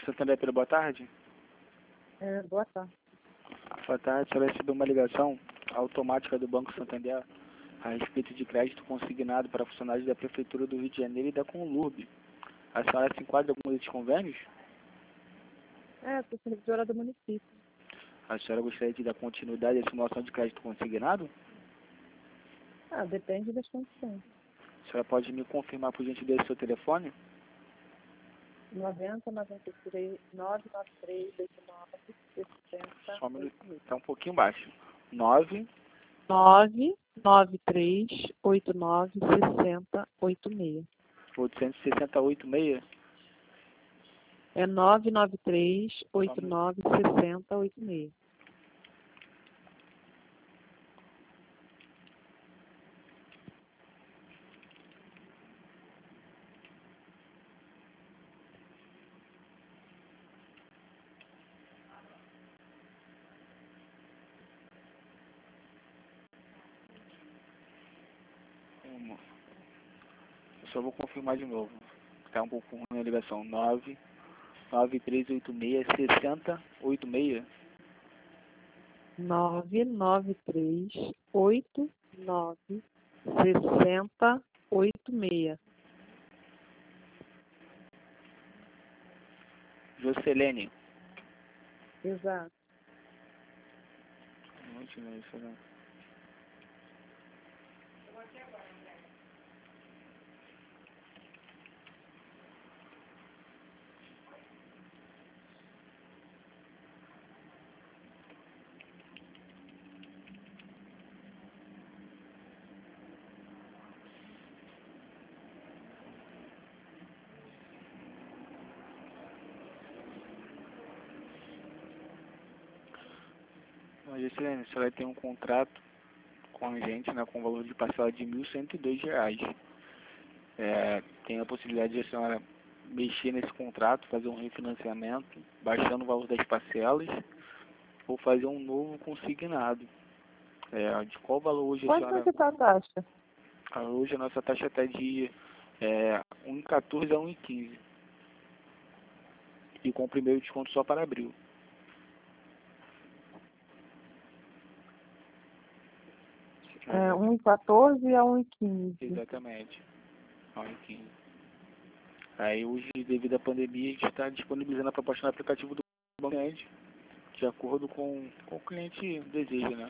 Banco Santander, pela boa tarde. Boa tarde. Boa tarde, você vai receber uma ligação automática do Banco Santander a respeito de crédito consignado para funcionários da Prefeitura do Rio de Janeiro e da Conlurb. A senhora se enquadra em algum desses convênios? Sou servidora do município. A senhora gostaria de dar continuidade à simulação de crédito consignado? Depende das condições. A senhora pode me confirmar, por gentileza, seu telefone? 90 93 993 89 60. Só um minuto, está um pouquinho baixo. 9 993 89 60 86. 868,6. É 993 89 60 86. Eu só vou confirmar de novo. Está um pouco ruim a ligação. 99386 6086. 993 89 60 86. Jocelene. Exato. Deixa eu ver isso, né? Jocelene, você vai ter um contrato com a gente, né, com valor de parcela de R$ 1.102. Tem a possibilidade de a senhora mexer nesse contrato, fazer um refinanciamento, baixando o valor das parcelas, ou fazer um novo consignado. De qual valor hoje a Quanto senhora... é que está a taxa? Hoje a nossa taxa está de 1,14 a 1,15. E com o primeiro desconto só para abril. É 1,14 a 1,15. Exatamente. 1,15. Aí hoje, devido à pandemia, a gente está disponibilizando a proposta no aplicativo do Banco Cliente, de acordo com o cliente deseja, né?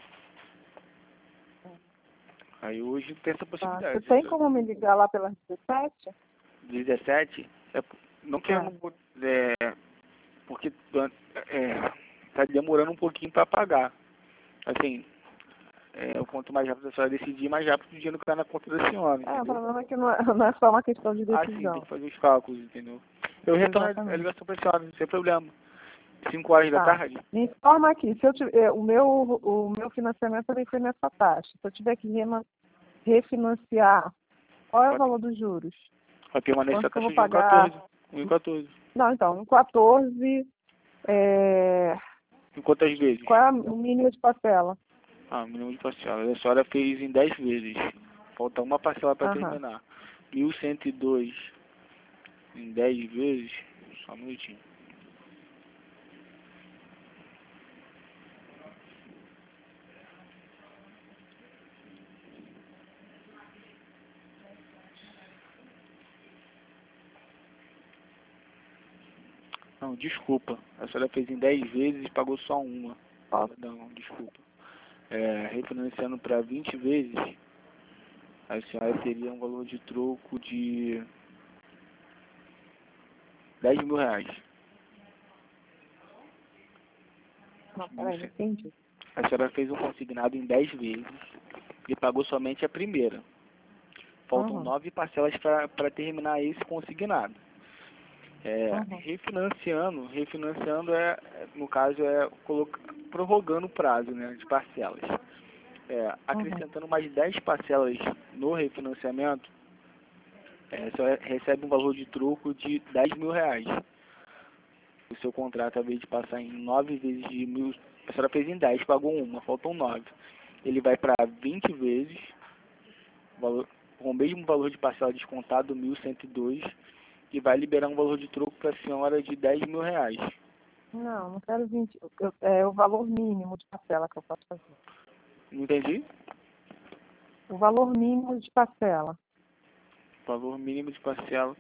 Aí hoje tem essa possibilidade. Você tem como me ligar lá pelas 17? 17, não quero, porque tá demorando um pouquinho para pagar. Assim, quanto mais rápido a senhora decidir, mais rápido o dinheiro cai na conta da senhora, O entendeu? problema é que não é só uma questão de Sim, tem decisão. que fazer os cálculos, entendeu? Eu retorno a Exatamente. ligação para a senhora, sem problema. 5 horas da tarde? Me informa aqui, se eu tiver, o meu financiamento também foi nessa taxa. Se eu tiver que refinanciar, qual é o valor dos juros? Vai permanecer a Quanto que eu taxa vou de pagar? 1,14. Não, então, 1,14, Em quantas vezes? qual é o mínimo de parcela? O mínimo de parcela. A senhora fez em 10 vezes. Falta uma parcela para terminar. 1.102 em 10 vezes. Só um minutinho. Não, desculpa. A senhora fez em 10 vezes e pagou só uma. Não, desculpa. Refinanciando para 20 vezes, a senhora teria um valor de troco de R$ 10.000. Não, peraí, não entendi. A senhora fez um consignado em 10 vezes e pagou somente a primeira. Faltam 9 parcelas para terminar esse consignado. Refinanciando no caso, prorrogando o prazo, né, de parcelas. Acrescentando mais 10 parcelas no refinanciamento, você recebe um valor de troco de R$ 10.000. O seu contrato, ao invés de passar em 9 vezes de 1.000, a senhora fez em 10, pagou uma, faltam 9. Ele vai para 20 vezes, com o mesmo valor de parcela descontado, 1.102, e vai liberar um valor de troco para a senhora de R$ 10.000. Não, não quero 20. É o valor mínimo de parcela que eu posso fazer. Não entendi? O valor mínimo de parcela. Valor mínimo de parcela.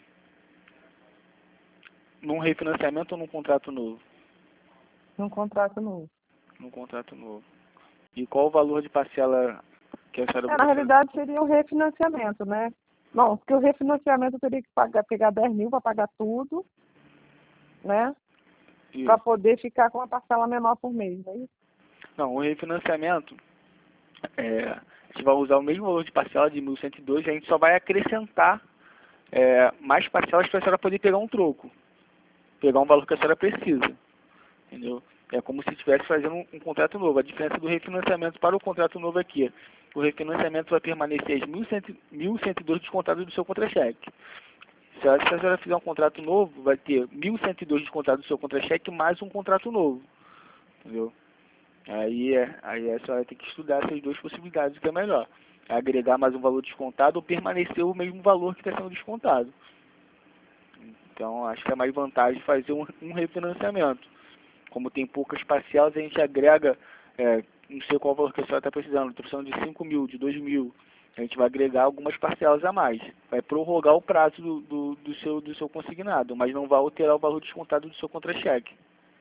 Num refinanciamento ou num contrato novo? Num contrato novo. Num contrato novo. E qual o valor de parcela que a senhora Na realidade, seria o refinanciamento, né? Não, porque o refinanciamento eu teria que pegar 10 mil para pagar tudo, né? Para poder ficar com uma parcela menor por mês, não é isso? Não, o refinanciamento, a gente vai usar o mesmo valor de parcela de 1.102 e a gente só vai acrescentar mais parcelas para a senhora poder pegar um troco. Pegar um valor que a senhora precisa. Entendeu? É como se estivesse fazendo um contrato novo. A diferença do refinanciamento para o contrato novo aqui, o refinanciamento vai permanecer as 1.102 descontados do seu contra-cheque. Se a senhora fizer um contrato novo, vai ter 1.102 descontados do seu contra-cheque mais um contrato novo. Entendeu? Aí a senhora tem que estudar essas duas possibilidades, o que é melhor. Agregar mais um valor descontado ou permanecer o mesmo valor que está sendo descontado. Então, acho que é mais vantagem fazer um refinanciamento. Como tem poucas parcelas, a gente agrega, não sei qual valor que a senhora está precisando, estou precisando de 5 mil, de 2 mil. A gente vai agregar algumas parcelas a mais. Vai prorrogar o prazo do seu consignado, mas não vai alterar o valor descontado do seu contra-cheque.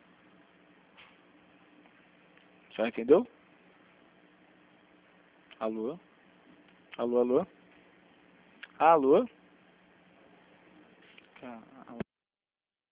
A senhora entendeu? Alô? Alô, alô? Alô? Caramba.